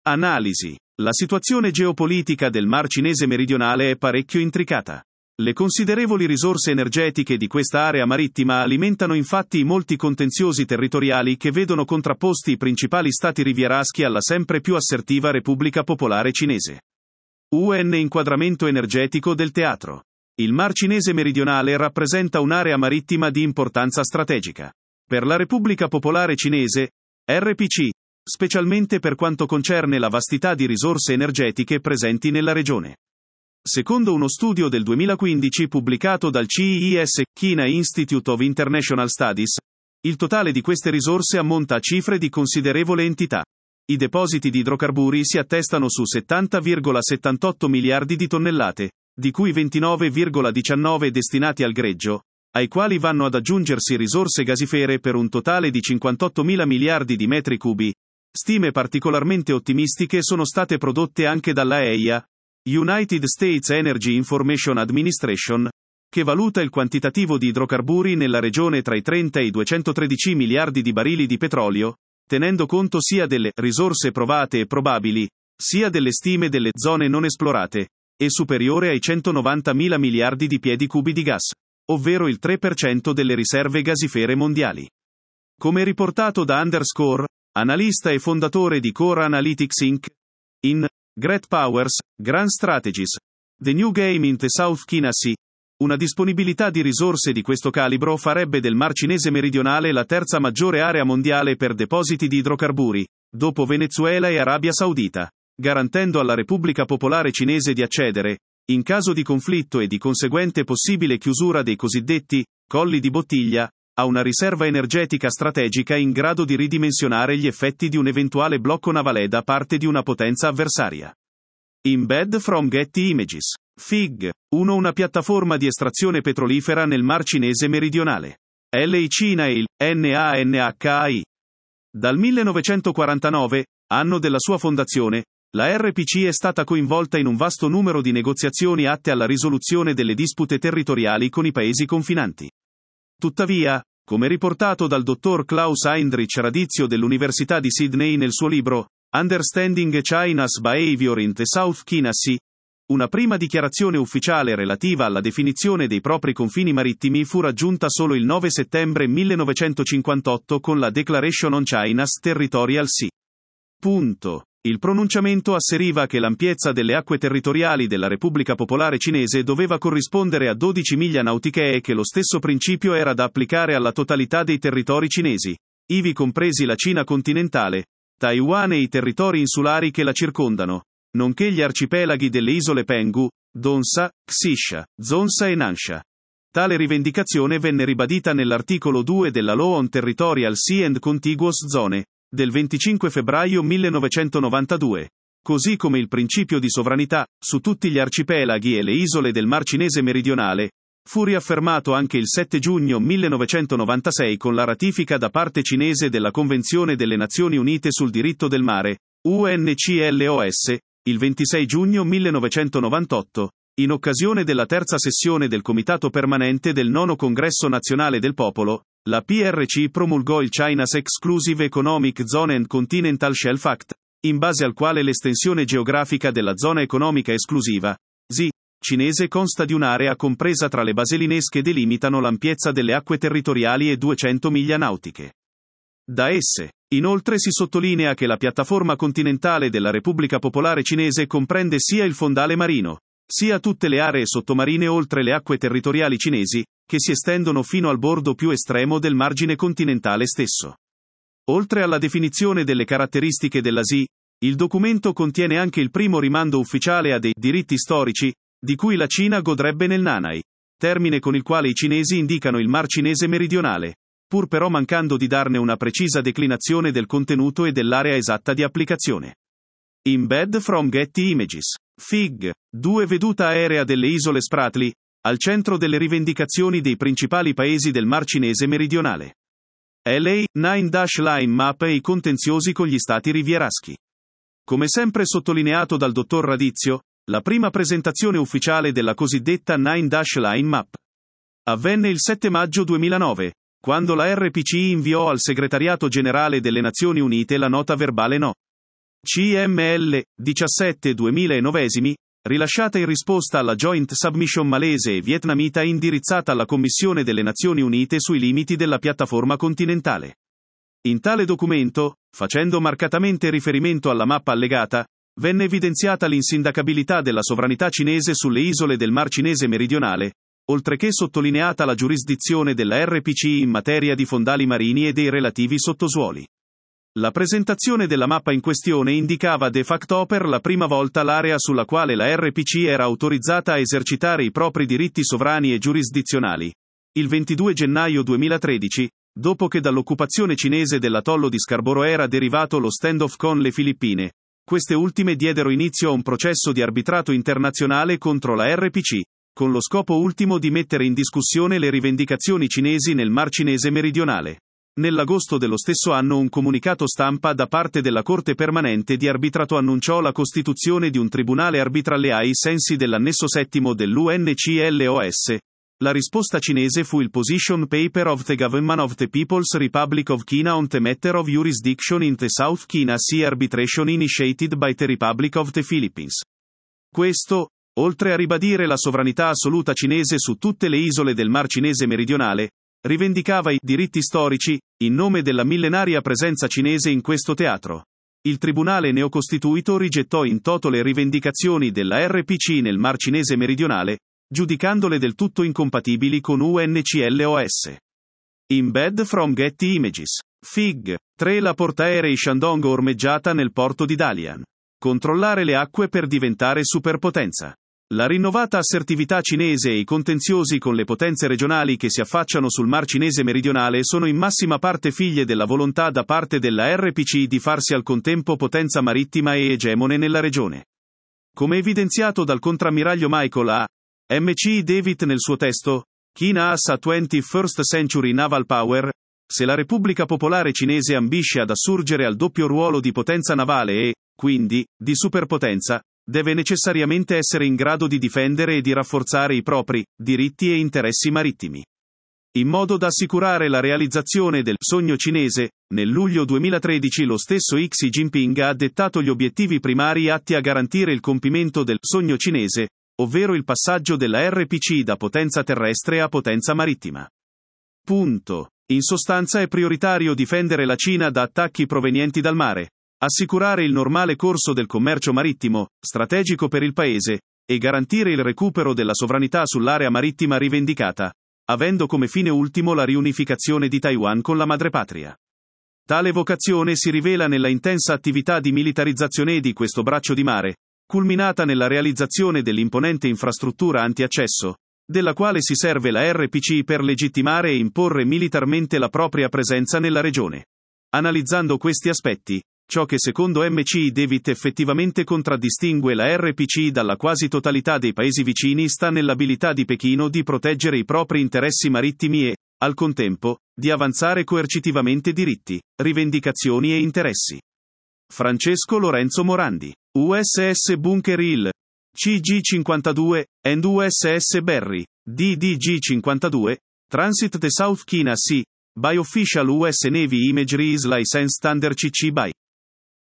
Analisi. La situazione geopolitica del Mar Cinese meridionale è parecchio intricata. Le considerevoli risorse energetiche di questa area marittima alimentano infatti i molti contenziosi territoriali che vedono contrapposti i principali stati rivieraschi alla sempre più assertiva Repubblica Popolare Cinese. UN inquadramento energetico del teatro. Il Mar Cinese meridionale rappresenta un'area marittima di importanza strategica. Per la Repubblica Popolare Cinese, RPC, specialmente per quanto concerne la vastità di risorse energetiche presenti nella regione. Secondo uno studio del 2015 pubblicato dal CIIS, China Institute of International Studies, il totale di queste risorse ammonta a cifre di considerevole entità. I depositi di idrocarburi si attestano su 70,78 miliardi di tonnellate, di cui 29,19 destinati al greggio, ai quali vanno ad aggiungersi risorse gasifere per un totale di 58.000 miliardi di metri cubi. Stime particolarmente ottimistiche sono state prodotte anche dalla EIA, United States Energy Information Administration, che valuta il quantitativo di idrocarburi nella regione tra i 30 e i 213 miliardi di barili di petrolio, tenendo conto sia delle risorse provate e probabili, sia delle stime delle zone non esplorate, e superiore ai 190.000 miliardi di piedi cubi di gas, ovvero il 3% delle riserve gasifere mondiali. Come riportato da Underscore, analista e fondatore di Core Analytics Inc., in Great Powers, Grand Strategies, The New Game in the South China Sea, una disponibilità di risorse di questo calibro farebbe del Mar Cinese meridionale la terza maggiore area mondiale per depositi di idrocarburi, dopo Venezuela e Arabia Saudita, garantendo alla Repubblica Popolare Cinese di accedere, in caso di conflitto e di conseguente possibile chiusura dei cosiddetti colli di bottiglia, a una riserva energetica strategica in grado di ridimensionare gli effetti di un eventuale blocco navale da parte di una potenza avversaria. Embed from Getty Images. FIG. 1. Una piattaforma di estrazione petrolifera nel Mar Cinese meridionale. LA Cina e il NANHAI. Dal 1949, anno della sua fondazione, la RPC è stata coinvolta in un vasto numero di negoziazioni atte alla risoluzione delle dispute territoriali con i paesi confinanti. Tuttavia, come riportato dal dottor Klaus Heinrich Radizio dell'Università di Sydney nel suo libro Understanding China's Behavior in the South China Sea, una prima dichiarazione ufficiale relativa alla definizione dei propri confini marittimi fu raggiunta solo il 9 settembre 1958 con la Declaration on China's Territorial Sea. Il pronunciamento asseriva che l'ampiezza delle acque territoriali della Repubblica Popolare Cinese doveva corrispondere a 12 miglia nautiche e che lo stesso principio era da applicare alla totalità dei territori cinesi, ivi compresi la Cina continentale, Taiwan e i territori insulari che la circondano, nonché gli arcipelaghi delle isole Penghu, Donsa, Xisha, Zonsa e Nansha. Tale rivendicazione venne ribadita nell'articolo 2 della Law on Territorial Sea and Contiguous Zone, del 25 febbraio 1992, così come il principio di sovranità, su tutti gli arcipelaghi e le isole del Mar Cinese meridionale, fu riaffermato anche il 7 giugno 1996 con la ratifica da parte cinese della Convenzione delle Nazioni Unite sul diritto del mare, UNCLOS, il 26 giugno 1998, in occasione della terza sessione del Comitato Permanente del Nono Congresso Nazionale del Popolo. La PRC promulgò il China's Exclusive Economic Zone and Continental Shelf Act, in base al quale l'estensione geografica della zona economica esclusiva, ZI, cinese consta di un'area compresa tra le baselines che delimitano l'ampiezza delle acque territoriali e 200 miglia nautiche. Da esse, inoltre si sottolinea che la piattaforma continentale della Repubblica Popolare Cinese comprende sia il fondale marino, sia tutte le aree sottomarine oltre le acque territoriali cinesi, che si estendono fino al bordo più estremo del margine continentale stesso. Oltre alla definizione delle caratteristiche della ZI, il documento contiene anche il primo rimando ufficiale a dei diritti storici, di cui la Cina godrebbe nel Nanhai, termine con il quale i cinesi indicano il Mar Cinese meridionale, pur però mancando di darne una precisa declinazione del contenuto e dell'area esatta di applicazione. Embed from Getty Images. FIG. 2. Veduta aerea delle isole Spratly, al centro delle rivendicazioni dei principali paesi del Mar Cinese meridionale. LA, 9-Line Map e i contenziosi con gli stati rivieraschi. Come sempre sottolineato dal dottor Radizio, la prima presentazione ufficiale della cosiddetta 9-Line Map avvenne il 7 maggio 2009, quando la RPC inviò al Segretariato Generale delle Nazioni Unite la nota verbale No. CML 17/2009, rilasciata in risposta alla Joint Submission malese e vietnamita indirizzata alla Commissione delle Nazioni Unite sui limiti della piattaforma continentale. In tale documento, facendo marcatamente riferimento alla mappa allegata, venne evidenziata l'insindacabilità della sovranità cinese sulle isole del Mar Cinese meridionale, oltre che sottolineata la giurisdizione della RPC in materia di fondali marini e dei relativi sottosuoli. La presentazione della mappa in questione indicava de facto per la prima volta l'area sulla quale la RPC era autorizzata a esercitare i propri diritti sovrani e giurisdizionali. Il 22 gennaio 2013, dopo che dall'occupazione cinese dell'atollo di Scarborough era derivato lo standoff con le Filippine, queste ultime diedero inizio a un processo di arbitrato internazionale contro la RPC, con lo scopo ultimo di mettere in discussione le rivendicazioni cinesi nel Mar Cinese meridionale. Nell'agosto dello stesso anno un comunicato stampa da parte della Corte Permanente di Arbitrato annunciò la costituzione di un tribunale arbitrale ai sensi dell'annesso settimo dell'UNCLOS. La risposta cinese fu il Position Paper of the Government of the People's Republic of China on the Matter of Jurisdiction in the South China Sea Arbitration Initiated by the Republic of the Philippines. Questo, oltre a ribadire la sovranità assoluta cinese su tutte le isole del Mar Cinese meridionale, rivendicava i diritti storici, in nome della millenaria presenza cinese in questo teatro. Il tribunale neocostituito rigettò in toto le rivendicazioni della RPC nel Mar Cinese meridionale, giudicandole del tutto incompatibili con UNCLOS. Embed from Getty Images. Fig. 3 La portaerei Shandong ormeggiata nel porto di Dalian. Controllare le acque per diventare superpotenza. La rinnovata assertività cinese e i contenziosi con le potenze regionali che si affacciano sul Mar Cinese meridionale sono in massima parte figlie della volontà da parte della RPC di farsi al contempo potenza marittima e egemone nella regione. Come evidenziato dal contrammiraglio Michael A. M.C. David nel suo testo, China as a 21st Century Naval Power, se la Repubblica Popolare Cinese ambisce ad assurgere al doppio ruolo di potenza navale e, quindi, di superpotenza, deve necessariamente essere in grado di difendere e di rafforzare i propri diritti e interessi marittimi. In modo da assicurare la realizzazione del sogno cinese, nel luglio 2013 lo stesso Xi Jinping ha dettato gli obiettivi primari atti a garantire il compimento del sogno cinese, ovvero il passaggio della RPC da potenza terrestre a potenza marittima. Punto. In sostanza è prioritario difendere la Cina da attacchi provenienti dal mare, assicurare il normale corso del commercio marittimo, strategico per il paese, e garantire il recupero della sovranità sull'area marittima rivendicata, avendo come fine ultimo la riunificazione di Taiwan con la madrepatria. Tale vocazione si rivela nella intensa attività di militarizzazione di questo braccio di mare, culminata nella realizzazione dell'imponente infrastruttura antiaccesso, della quale si serve la RPC per legittimare e imporre militarmente la propria presenza nella regione. Analizzando questi aspetti, ciò che secondo M.C. David effettivamente contraddistingue la RPC dalla quasi totalità dei paesi vicini sta nell'abilità di Pechino di proteggere i propri interessi marittimi e, al contempo, di avanzare coercitivamente diritti, rivendicazioni e interessi. Francesco Lorenzo Morandi. USS Bunker Hill. CG-52, and USS Berry, DDG-52, Transit the South China Sea, by Official US Navy Imagery is Licensed under CC by